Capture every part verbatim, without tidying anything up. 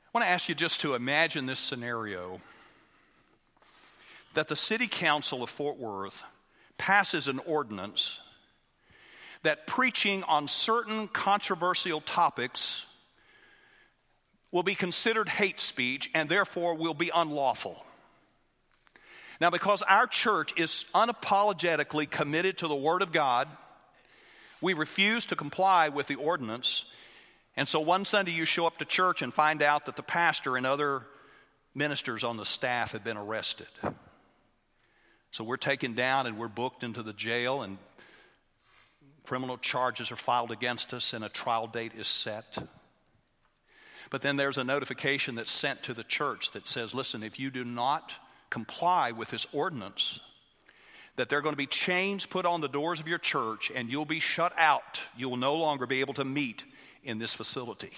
I want to ask you just to imagine this scenario, that the City Council of Fort Worth passes an ordinance that preaching on certain controversial topics will be considered hate speech and therefore will be unlawful. Now, because our church is unapologetically committed to the Word of God, we refuse to comply with the ordinance. And so one Sunday you show up to church and find out that the pastor and other ministers on the staff have been arrested. So we're taken down and we're booked into the jail, and criminal charges are filed against us and a trial date is set. But then there's a notification that's sent to the church that says, listen, if you do not comply with this ordinance, that there are going to be chains put on the doors of your church and you'll be shut out. You will no longer be able to meet in this facility.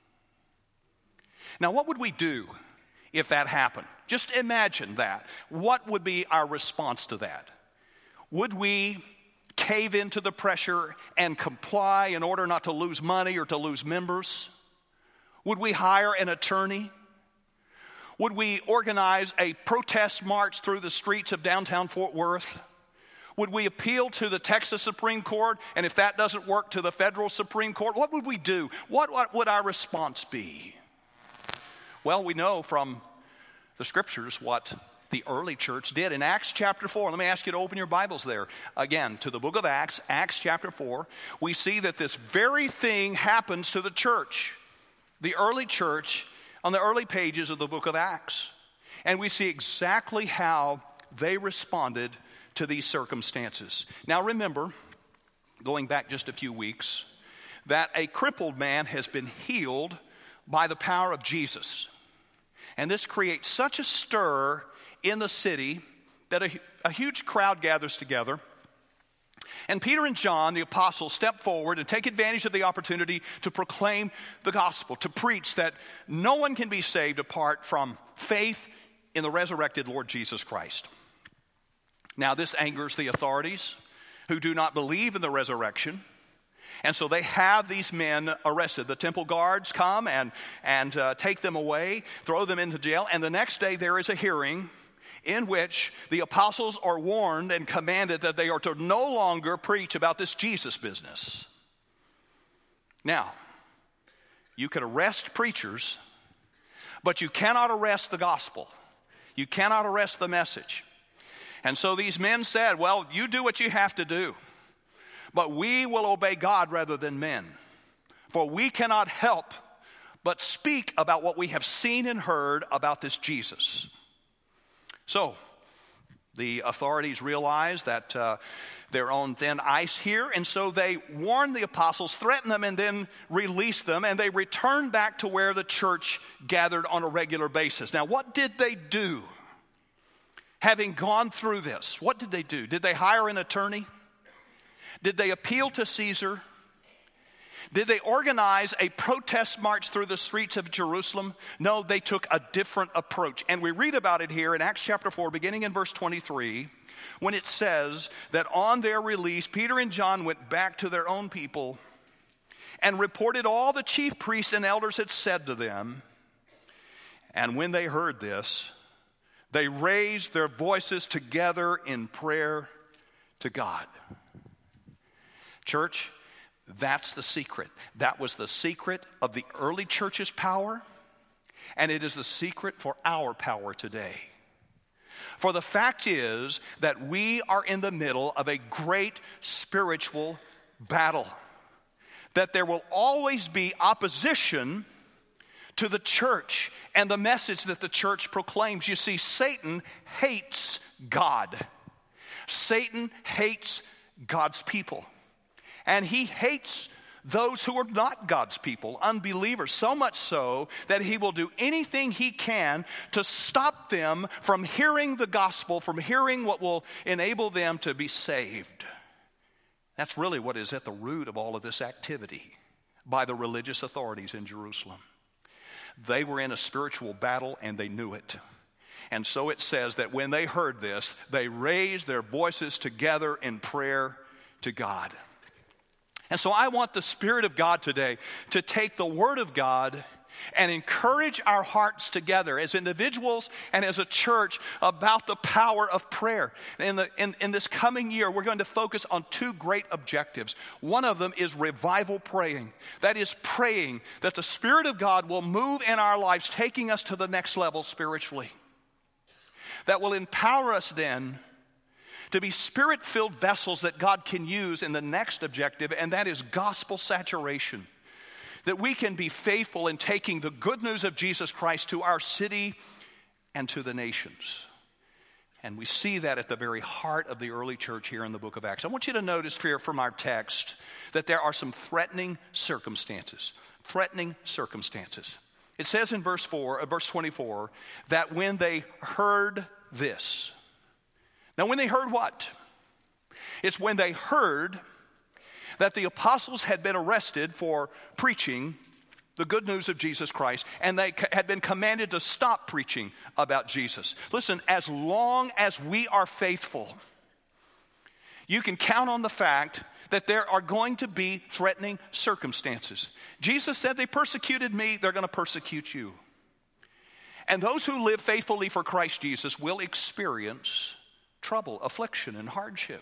Now, what would we do if that happened? Just imagine that. What would be our response to that? Would we cave into the pressure and comply in order not to lose money or to lose members? Would we hire an attorney? Would we organize a protest march through the streets of downtown Fort Worth? Would we appeal to the Texas Supreme Court? And if that doesn't work, to the federal Supreme Court? What would we do? What, what would our response be? Well, we know from the scriptures what the early church did. In Acts chapter four, let me ask you to open your Bibles there. Again, to the book of Acts, Acts chapter four, we see that this very thing happens to the church. The early church on the early pages of the book of Acts. And we see exactly how they responded to these circumstances. Now remember, going back just a few weeks, that a crippled man has been healed by the power of Jesus. And this creates such a stir in the city that a, a huge crowd gathers together. And Peter and John, the apostles, step forward and take advantage of the opportunity to proclaim the gospel, to preach that no one can be saved apart from faith in the resurrected Lord Jesus Christ. Now, this angers the authorities who do not believe in the resurrection. And so they have these men arrested. The temple guards come and, and uh, take them away, throw them into jail. And the next day there is a hearing in which the apostles are warned and commanded that they are to no longer preach about this Jesus business. Now, you can arrest preachers, but you cannot arrest the gospel. You cannot arrest the message. And so these men said, well, you do what you have to do, but we will obey God rather than men. For we cannot help but speak about what we have seen and heard about this Jesus. So the authorities realize that uh, they're on thin ice here, and so they warn the apostles, threaten them, and then release them, and they return back to where the church gathered on a regular basis. Now, what did they do? Having gone through this, what did they do? Did they hire an attorney? Did they appeal to Caesar? Did they organize a protest march through the streets of Jerusalem? No, they took a different approach. And we read about it here in Acts chapter four, beginning in verse twenty-three, when it says that on their release, Peter and John went back to their own people and reported all the chief priests and elders had said to them. And when they heard this, they raised their voices together in prayer to God. Church, that's the secret. That was the secret of the early church's power, and it is the secret for our power today. For the fact is that we are in the middle of a great spiritual battle, that there will always be opposition to the church and the message that the church proclaims. You see, Satan hates God. Satan hates God's people. And he hates those who are not God's people, unbelievers, so much so that he will do anything he can to stop them from hearing the gospel, from hearing what will enable them to be saved. That's really what is at the root of all of this activity by the religious authorities in Jerusalem. They were in a spiritual battle and they knew it. And so it says that when they heard this, they raised their voices together in prayer to God. And so I want the Spirit of God today to take the Word of God and encourage our hearts together as individuals and as a church about the power of prayer. In, the, in, in this coming year, we're going to focus on two great objectives. One of them is revival praying. That is praying that the Spirit of God will move in our lives, taking us to the next level spiritually. That will empower us then to be Spirit-filled vessels that God can use in the next objective, and that is gospel saturation. That we can be faithful in taking the good news of Jesus Christ to our city and to the nations. And we see that at the very heart of the early church here in the book of Acts. I want you to notice here from our text that there are some threatening circumstances. Threatening circumstances. It says in verse four, uh, verse twenty-four, that when they heard this. Now when they heard what? It's when they heard that the apostles had been arrested for preaching the good news of Jesus Christ, and they had been commanded to stop preaching about Jesus. Listen, as long as we are faithful, you can count on the fact that there are going to be threatening circumstances. Jesus said, they persecuted me, they're going to persecute you. And those who live faithfully for Christ Jesus will experience trouble, affliction, and hardship.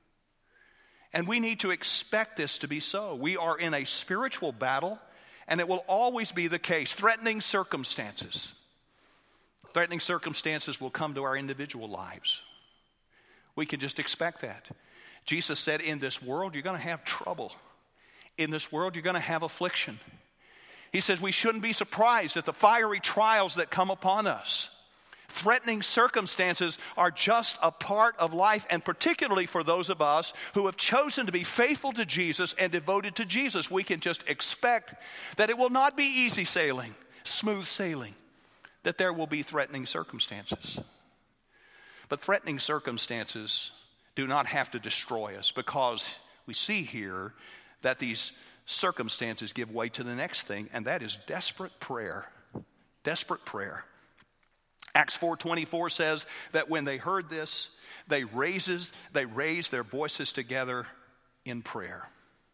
And we need to expect this to be so. We are in a spiritual battle, and it will always be the case. Threatening circumstances. Threatening circumstances will come to our individual lives. We can just expect that. Jesus said, in this world, you're going to have trouble. In this world, you're going to have affliction. He says we shouldn't be surprised at the fiery trials that come upon us. Threatening circumstances are just a part of life, and particularly for those of us who have chosen to be faithful to Jesus and devoted to Jesus, we can just expect that it will not be easy sailing, smooth sailing, that there will be threatening circumstances. But threatening circumstances do not have to destroy us, because we see here that these circumstances give way to the next thing, and that is desperate prayer. Desperate prayer. Acts four twenty-four says that when they heard this, they raises, they raised their voices together in prayer.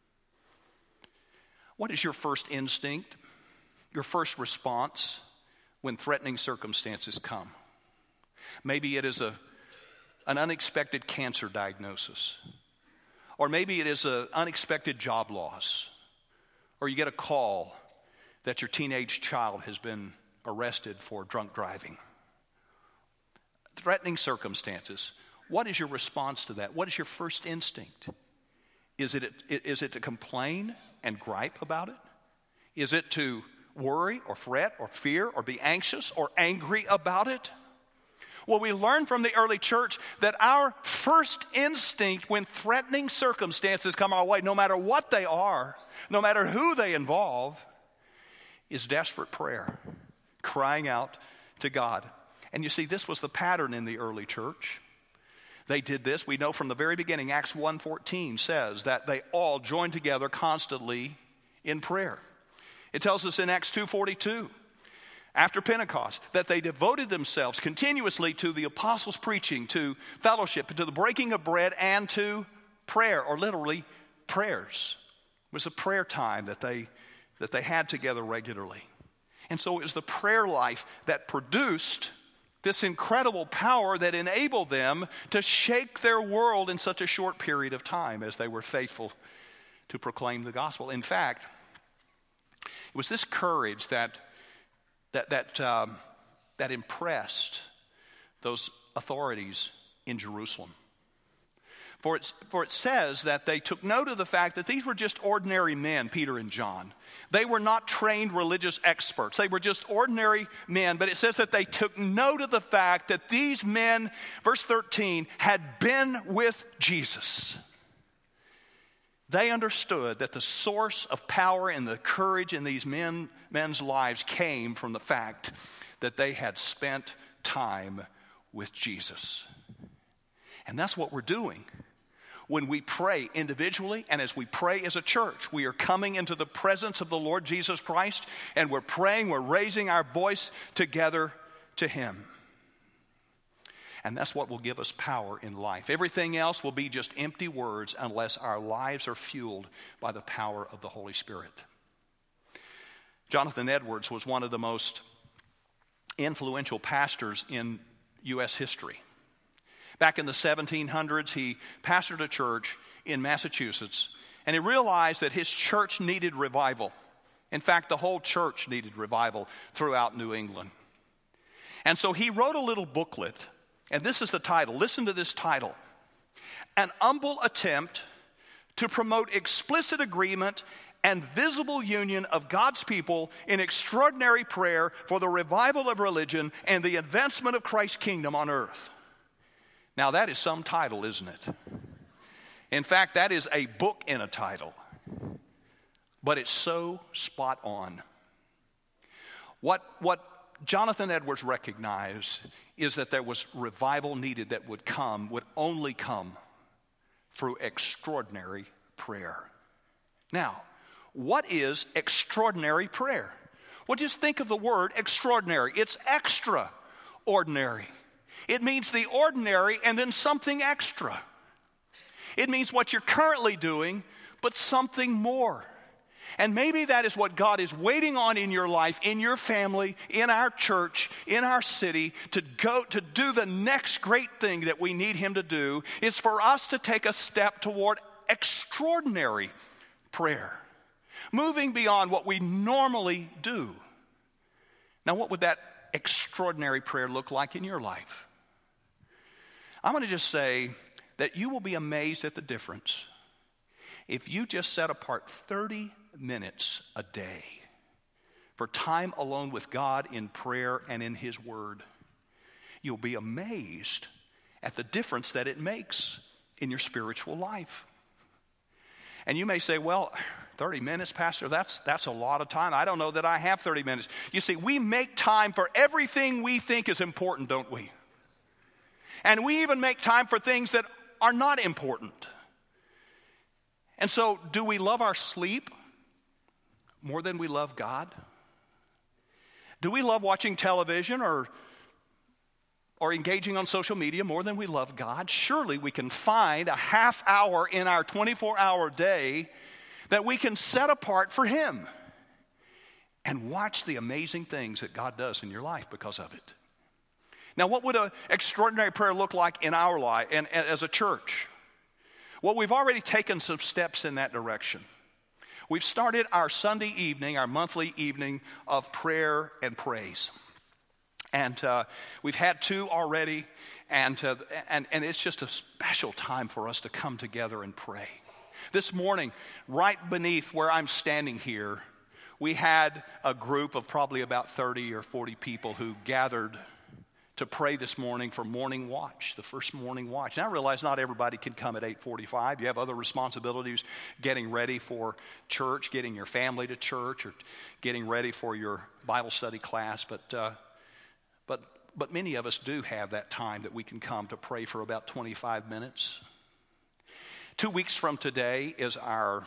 What is your first instinct, your first response when threatening circumstances come? Maybe it is a, an unexpected cancer diagnosis. Or maybe it is an unexpected job loss. Or you get a call that your teenage child has been arrested for drunk driving. Threatening circumstances. What is your response to that? What is your first instinct? Is it, is it to complain and gripe about it? Is it to worry or fret or fear or be anxious or angry about it? Well, we learn from the early church that our first instinct when threatening circumstances come our way, no matter what they are, no matter who they involve, is desperate prayer, crying out to God. And you see, this was the pattern in the early church. They did this. We know from the very beginning, Acts one fourteen says that they all joined together constantly in prayer. It tells us in Acts two forty-two, after Pentecost, that they devoted themselves continuously to the apostles' preaching, to fellowship, to the breaking of bread, and to prayer, or literally prayers. It was a prayer time that they, that they had together regularly. And so it was the prayer life that produced this incredible power that enabled them to shake their world in such a short period of time as they were faithful to proclaim the gospel. In fact, it was this courage that that that um, that impressed those authorities in Jerusalem. For it, for it says that they took note of the fact that these were just ordinary men, Peter and John. They were not trained religious experts. They were just ordinary men. But it says that they took note of the fact that these men, verse thirteen, had been with Jesus. They understood that the source of power and the courage in these men, men's lives came from the fact that they had spent time with Jesus. And that's what we're doing. When we pray individually and as we pray as a church, we are coming into the presence of the Lord Jesus Christ, and we're praying, we're raising our voice together to Him. And that's what will give us power in life. Everything else will be just empty words unless our lives are fueled by the power of the Holy Spirit. Jonathan Edwards was one of the most influential pastors in U S history. Back in the seventeen hundreds, he pastored a church in Massachusetts, and he realized that his church needed revival. In fact, the whole church needed revival throughout New England. And so he wrote a little booklet, and this is the title. Listen to this title. An humble attempt to promote explicit agreement and visible union of God's people in extraordinary prayer for the revival of religion and the advancement of Christ's kingdom on earth. Now that is some title, isn't it? In fact, that is a book in a title. But it's so spot on. What, what Jonathan Edwards recognized is that there was revival needed that would come, would only come through extraordinary prayer. Now, what is extraordinary prayer? Well, just think of the word extraordinary. It's extraordinary. It means the ordinary and then something extra. It means what you're currently doing, but something more. And maybe that is what God is waiting on in your life, in your family, in our church, in our city, to go to do the next great thing that we need Him to do, is for us to take a step toward extraordinary prayer, moving beyond what we normally do. Now, what would that extraordinary prayer look like in your life? I'm going to just say that you will be amazed at the difference if you just set apart thirty minutes a day for time alone with God in prayer and in His Word. You'll be amazed at the difference that it makes in your spiritual life. And you may say, well, thirty minutes, Pastor, that's, that's a lot of time. I don't know that I have thirty minutes. You see, we make time for everything we think is important, don't we? And we even make time for things that are not important. And so, do we love our sleep more than we love God? Do we love watching television or, or engaging on social media more than we love God? Surely we can find a half hour in our twenty-four hour day that we can set apart for Him and watch the amazing things that God does in your life because of it. Now, what would an extraordinary prayer look like in our life and as a church? Well, we've already taken some steps in that direction. We've started our Sunday evening, our monthly evening of prayer and praise. And uh, we've had two already, and, uh, and, and it's just a special time for us to come together and pray. This morning, right beneath where I'm standing here, we had a group of probably about thirty or forty people who gathered to pray this morning for morning watch, the first morning watch. And I realize not everybody can come at eight forty-five. You have other responsibilities, getting ready for church, getting your family to church, or getting ready for your Bible study class. But uh, but but many of us do have that time that we can come to pray for about twenty-five minutes. Two weeks from today is our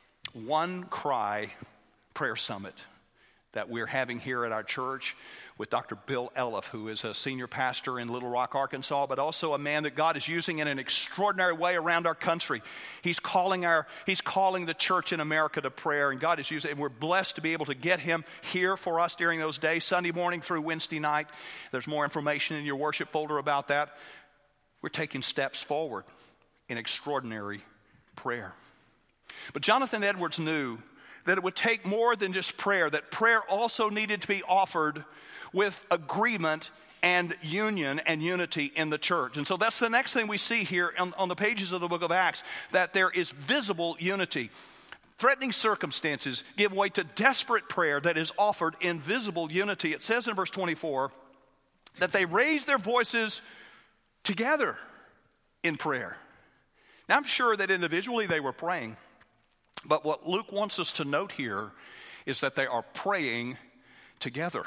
One Cry Prayer Summit that we're having here at our church with Doctor Bill Elliff, who is a senior pastor in Little Rock, Arkansas, but also a man that God is using in an extraordinary way around our country. He's calling our, he's calling the church in America to prayer, and God is using, and we're blessed to be able to get him here for us during those days, Sunday morning through Wednesday night. There's more information in your worship folder about that. We're taking steps forward in extraordinary prayer. But Jonathan Edwards knew that it would take more than just prayer, that prayer also needed to be offered with agreement and union and unity in the church. And so that's the next thing we see here on, on the pages of the book of Acts, that there is visible unity. Threatening circumstances give way to desperate prayer that is offered in visible unity. It says in verse twenty-four that they raised their voices together in prayer. Now I'm sure that individually they were praying, but what Luke wants us to note here is that they are praying together.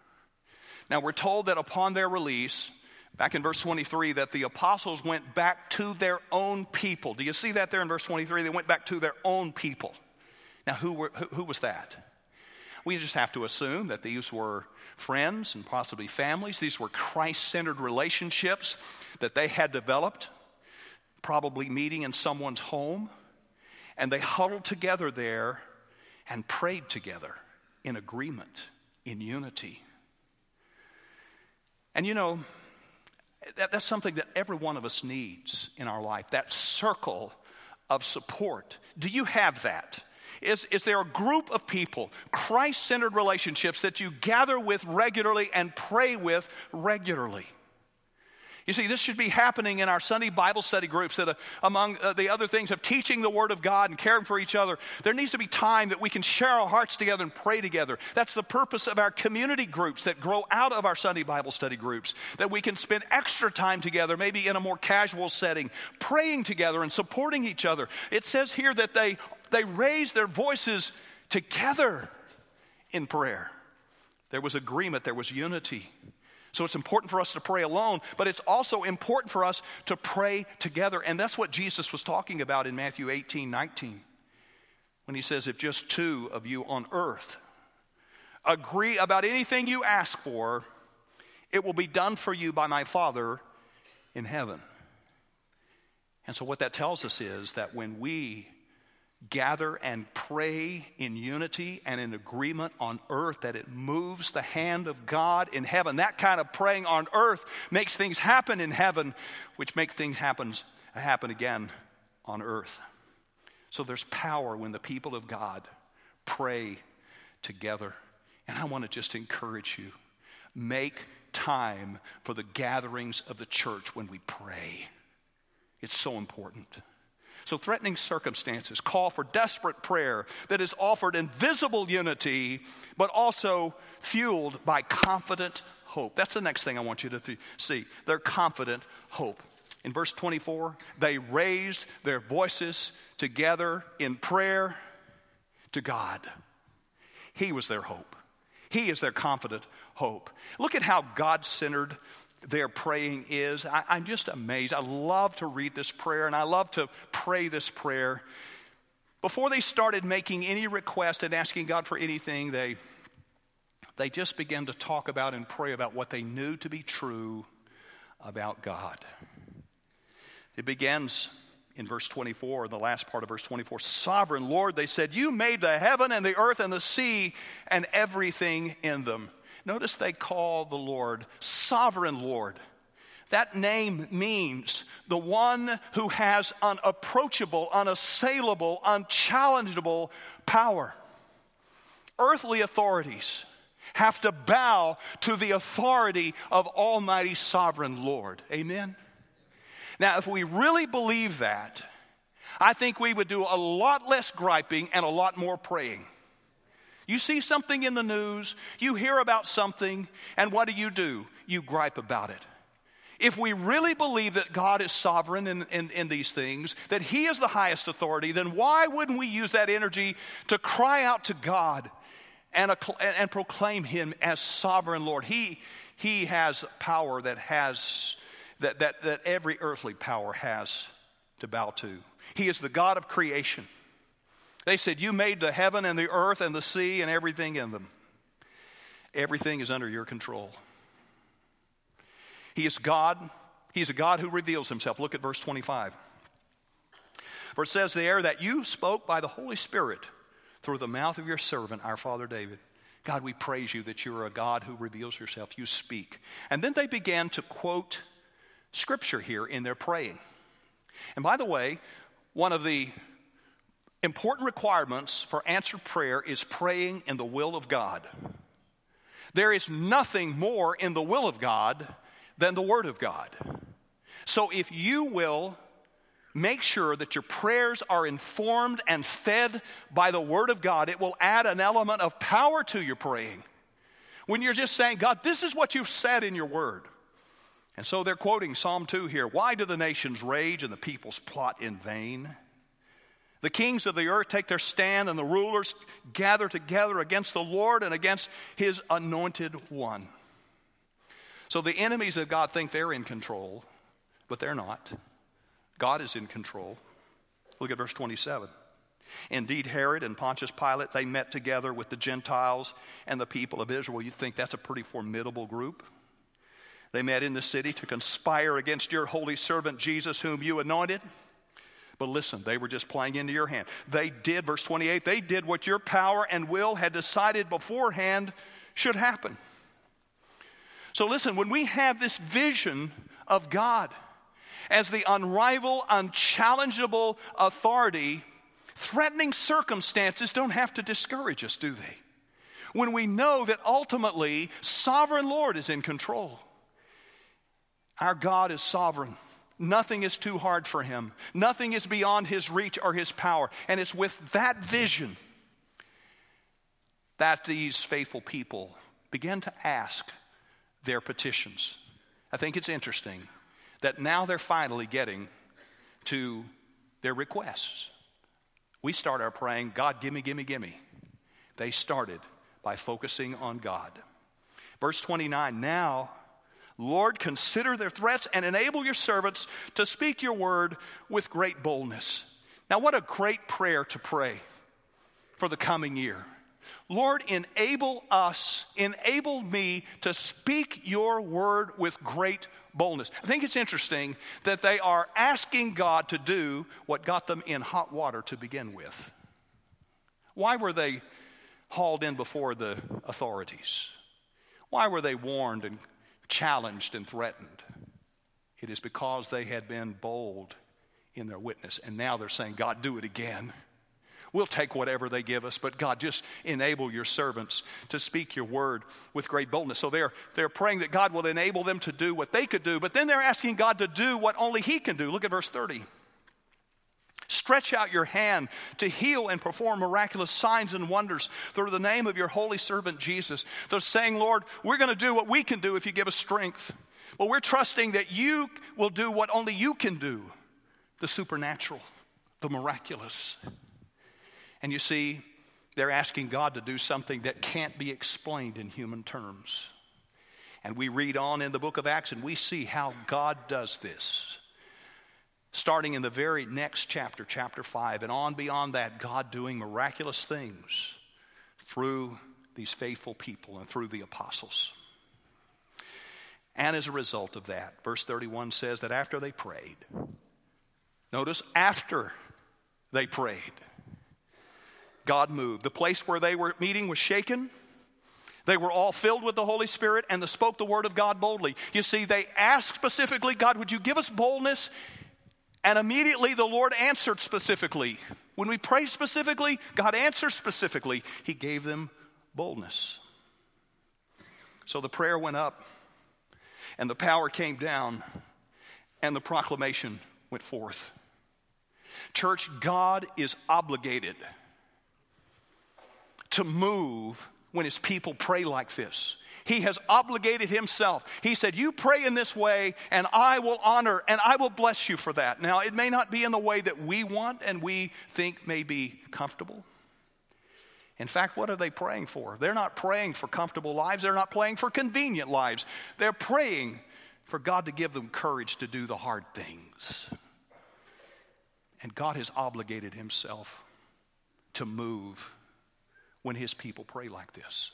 Now we're told that upon their release, back in verse twenty-three, that the apostles went back to their own people. Do you see that there in verse twenty-three? They went back to their own people. Now who, were, who, who was that? We just have to assume that these were friends and possibly families. These were Christ-centered relationships that they had developed, probably meeting in someone's home. And they huddled together there and prayed together. in agreement, in unity. And you know, that, that's something that every one of us needs in our life, that circle of support. Do you have that? Is, is there a group of people, Christ-centered relationships that you gather with regularly and pray with regularly? You see, this should be happening in our Sunday Bible study groups that uh, among uh, the other things of teaching the Word of God and caring for each other, there needs to be time that we can share our hearts together and pray together. That's the purpose of our community groups that grow out of our Sunday Bible study groups, that we can spend extra time together, maybe in a more casual setting, praying together and supporting each other. It says here that they, they raised their voices together in prayer. There was agreement, there was unity. So it's important for us to pray alone, but it's also important for us to pray together. And that's what Jesus was talking about in Matthew eighteen nineteen, when he says, if just two of you on earth agree about anything you ask for, it will be done for you by my Father in heaven. And so what that tells us is that when we gather and pray in unity and in agreement on earth, that it moves the hand of God in heaven. That kind of praying on earth makes things happen in heaven, which make things happen, happen again on earth. So there's power when the people of God pray together. And I want to just encourage you, make time for the gatherings of the church when we pray. It's so important. So threatening circumstances call for desperate prayer that is offered in visible unity, but also fueled by confident hope. That's the next thing I want you to th- see. Their confident hope. In verse twenty-four, they raised their voices together in prayer to God. He was their hope. He is their confident hope. Look at how God-centered their praying is. I, I'm just amazed. I love to read this prayer and I love to pray this prayer. Before they started making any request and asking God for anything, they, they just began to talk about and pray about what they knew to be true about God. It begins in verse twenty-four, the last part of verse twenty-four. Sovereign Lord, they said, you made the heaven and the earth and the sea and everything in them. Notice they call the Lord Sovereign Lord. That name means the one who has unapproachable, unassailable, unchallengeable power. Earthly authorities have to bow to the authority of Almighty Sovereign Lord. Amen? Now, if we really believe that, I think we would do a lot less griping and a lot more praying. You see something in the news, you hear about something, and what do you do? You gripe about it. If we really believe that God is sovereign in, in, in these things, that He is the highest authority, then why wouldn't we use that energy to cry out to God and, and proclaim Him as sovereign Lord? He, he has power that has that, that, that every earthly power has to bow to. He is the God of creation. They said, you made the heaven and the earth and the sea and everything in them. Everything is under your control. He is God. He is a God who reveals Himself. Look at verse twenty-five. For it says there that you spoke by the Holy Spirit through the mouth of your servant, our father David. God, we praise you that you are a God who reveals yourself. You speak. And then they began to quote Scripture here in their praying. And by the way, one of the important requirements for answered prayer is praying in the will of God. There is nothing more in the will of God than the Word of God. So if you will make sure that your prayers are informed and fed by the Word of God, it will add an element of power to your praying. When you're just saying, God, this is what you've said in your Word. And so they're quoting Psalm two here. Why do the nations rage and the peoples plot in vain? The kings of the earth take their stand, and the rulers gather together against the Lord and against His anointed one. So the enemies of God think they're in control, but they're not. God is in control. Look at verse twenty-seven. Indeed, Herod and Pontius Pilate, they met together with the Gentiles and the people of Israel. You think that's a pretty formidable group? They met in the city to conspire against your holy servant Jesus, whom you anointed. But listen, they were just playing into your hand. They did, verse twenty-eight, they did what your power and will had decided beforehand should happen. So listen, when we have this vision of God as the unrivaled, unchallengeable authority, threatening circumstances don't have to discourage us, do they? When we know that ultimately, sovereign Lord is in control. Our God is sovereign. Nothing is too hard for him. Nothing is beyond his reach or his power. And it's with that vision that these faithful people begin to ask their petitions. I think it's interesting that now they're finally getting to their requests. We start our praying, God, gimme, gimme, gimme. They started by focusing on God. Verse twenty-nine, now, Lord, consider their threats and enable your servants to speak your word with great boldness. Now, what a great prayer to pray for the coming year. Lord, enable us, enable me to speak your word with great boldness. I think it's interesting that they are asking God to do what got them in hot water to begin with. Why were they hauled in before the authorities? Why were they warned and challenged and threatened? It is because they had been bold in their witness. And now they're saying, God, do it again. We'll take whatever they give us, but God, just enable your servants to speak your word with great boldness. So they're, they're praying that God will enable them to do what they could do, but then they're asking God to do what only he can do. Look at verse thirty. Stretch out your hand to heal and perform miraculous signs and wonders through the name of your holy servant Jesus. They're saying, Lord, we're going to do what we can do if you give us strength. But we're trusting that you will do what only you can do, the supernatural, the miraculous. And you see, they're asking God to do something that can't be explained in human terms. And we read on in the book of Acts and we see how God does this. Starting in the very next chapter, chapter five, and on beyond that, God doing miraculous things through these faithful people and through the apostles. And as a result of that, verse thirty-one says that after they prayed, notice after they prayed, God moved. The place where they were meeting was shaken. They were all filled with the Holy Spirit and they spoke the word of God boldly. You see, they asked specifically, God, would you give us boldness? And immediately the Lord answered specifically. When we pray specifically, God answers specifically. He gave them boldness. So the prayer went up and the power came down and the proclamation went forth. Church, God is obligated to move when his people pray like this. He has obligated himself. He said, you pray in this way and I will honor and I will bless you for that. Now, it may not be in the way that we want and we think may be comfortable. In fact, what are they praying for? They're not praying for comfortable lives. They're not praying for convenient lives. They're praying for God to give them courage to do the hard things. And God has obligated himself to move when his people pray like this.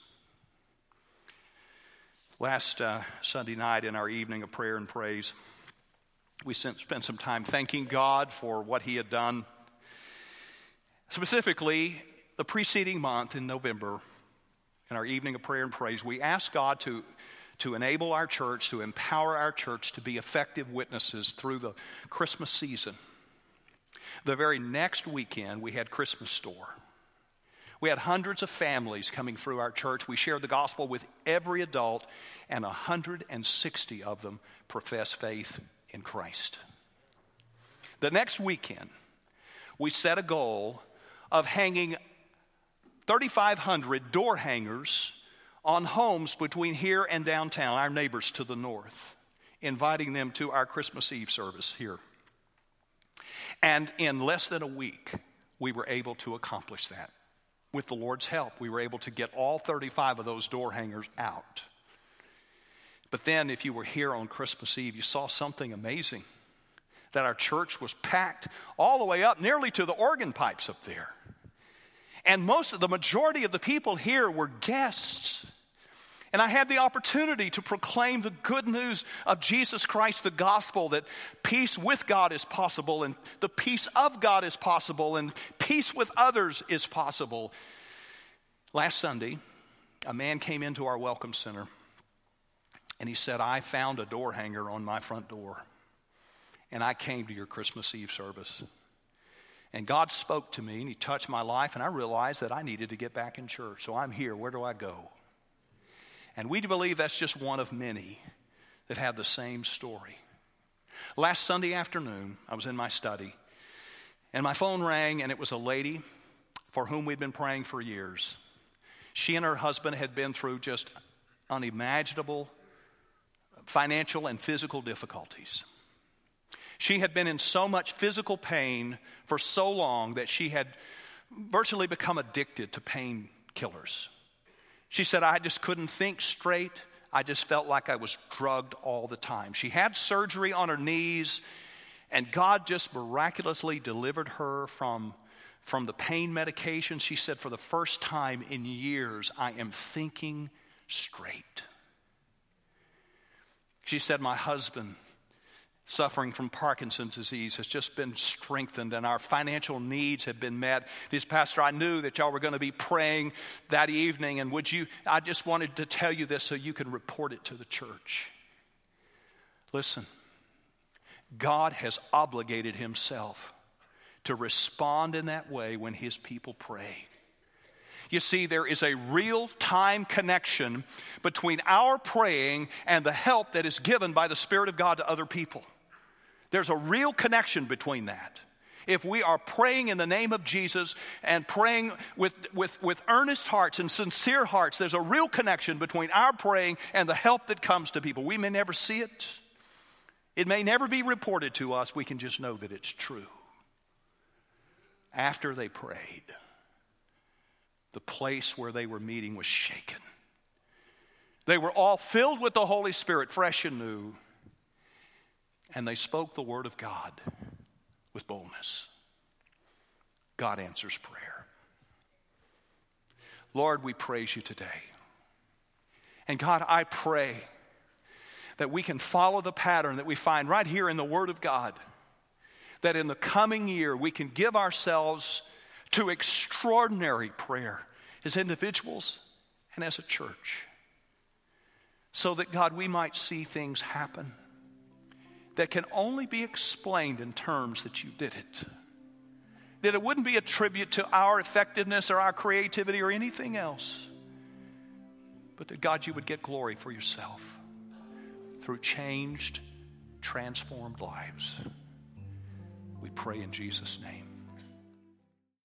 Last uh, Sunday night in our evening of prayer and praise, we spent some time thanking God for what he had done. Specifically, the preceding month in November, in our evening of prayer and praise, we asked God to, to enable our church, to empower our church to be effective witnesses through the Christmas season. The very next weekend, we had Christmas Store. We had hundreds of families coming through our church. We shared the gospel with every adult, and one hundred sixty of them profess faith in Christ. The next weekend, we set a goal of hanging thirty-five hundred door hangers on homes between here and downtown, our neighbors to the north, inviting them to our Christmas Eve service here. And in less than a week, we were able to accomplish that. With the Lord's help, we were able to get all thirty-five of those door hangers out. But then, if you were here on Christmas Eve, you saw something amazing. That our church was packed all the way up, nearly to the organ pipes up there. And most of the majority of the people here were guests. And I had the opportunity to proclaim the good news of Jesus Christ, the gospel, that peace with God is possible, and the peace of God is possible, and peace with others is possible. Last Sunday, a man came into our welcome center, and he said, I found a door hanger on my front door, and I came to your Christmas Eve service. And God spoke to me, and he touched my life, and I realized that I needed to get back in church. So I'm here. Where do I go? And we believe that's just one of many that have the same story. Last Sunday afternoon, I was in my study, and my phone rang, and it was a lady for whom we'd been praying for years. She and her husband had been through just unimaginable financial and physical difficulties. She had been in so much physical pain for so long that she had virtually become addicted to painkillers. She said, I just couldn't think straight. I just felt like I was drugged all the time. She had surgery on her knees, and God just miraculously delivered her from, from the pain medication. She said, for the first time in years, I am thinking straight. She said, my husband, suffering from Parkinson's disease, has just been strengthened, and our financial needs have been met. This pastor, I knew that y'all were going to be praying that evening, and would you, I just wanted to tell you this so you can report it to the church. Listen, God has obligated himself to respond in that way when his people pray. You see, there is a real-time connection between our praying and the help that is given by the Spirit of God to other people. There's a real connection between that. If we are praying in the name of Jesus and praying with, with, with earnest hearts and sincere hearts, there's a real connection between our praying and the help that comes to people. We may never see it. It may never be reported to us. We can just know that it's true. After they prayed, the place where they were meeting was shaken. They were all filled with the Holy Spirit, fresh and new. And they spoke the word of God with boldness. God answers prayer. Lord, we praise you today. And God, I pray that we can follow the pattern that we find right here in the Word of God. That in the coming year we can give ourselves to extraordinary prayer as individuals and as a church. So that, God, we might see things happen that can only be explained in terms that you did it. That it wouldn't be a tribute to our effectiveness or our creativity or anything else. But that, God, you would get glory for yourself through changed, transformed lives. We pray in Jesus' name.